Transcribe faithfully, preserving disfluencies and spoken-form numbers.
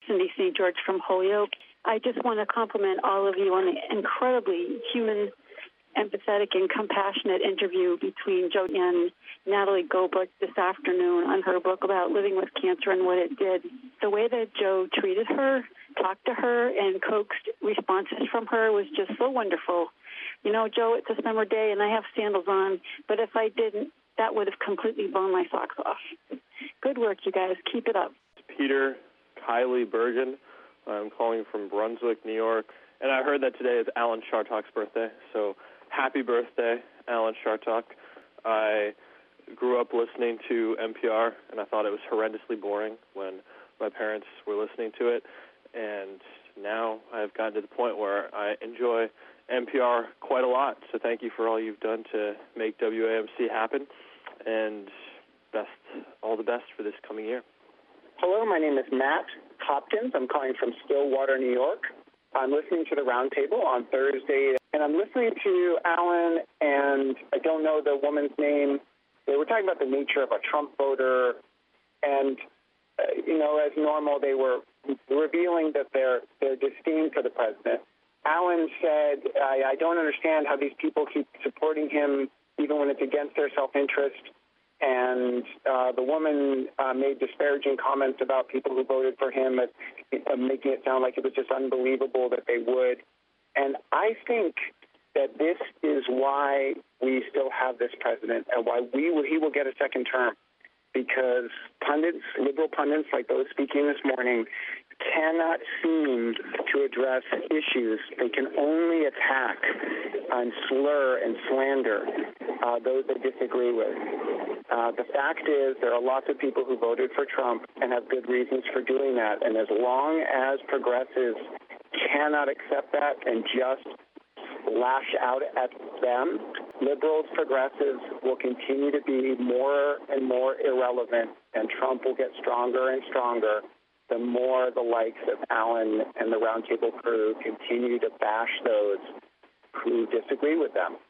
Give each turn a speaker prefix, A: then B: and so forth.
A: Cindy Saint George from Holyoke. I just want to compliment all of you on the incredibly human, empathetic, and compassionate interview between Joe and Natalie Goldberg this afternoon on her book about living with cancer and what it did. The way that Joe treated her, talked to her, and coaxed responses from her was just so wonderful. You know, Joe, it's a summer day, and I have sandals on, but if I didn't, that would have completely blown my socks off. Good work, you guys. Keep it up.
B: Peter Kylie Bergen. I'm calling from Brunswick, New York. And I heard that today is Alan Chartock's birthday, so happy birthday, Alan Chartock. I grew up listening to N P R, and I thought it was horrendously boring when my parents were listening to it. And now I've gotten to the point where I enjoy N P R quite a lot. So thank you for all you've done to make W A M C happen, and best, all the best for this coming year.
C: Hello, my name is Matt Hopkins. I'm calling from Stillwater, New York. I'm listening to the Roundtable on Thursday, and I'm listening to Alan, and I don't know the woman's name. They were talking about the nature of a Trump voter, and, uh, you know, as normal, they were revealing that their, their disdain for the president. Alan said, I, I don't understand how these people keep supporting him even when it's against their self-interest. And uh, the woman uh, made disparaging comments about people who voted for him, uh, making it sound like it was just unbelievable that they would. And I think that this is why we still have this president and why we will, he will get a second term, because pundits, liberal pundits like those speaking this morning, cannot seem to address issues. They can only attack and slur and slander uh, those they disagree with. Uh, the fact is there are lots of people who voted for Trump and have good reasons for doing that. And as long as progressives cannot accept that and just lash out at them, liberals, progressives will continue to be more and more irrelevant, and Trump will get stronger and stronger the more the likes of Alan and the Roundtable crew continue to bash those who disagree with them.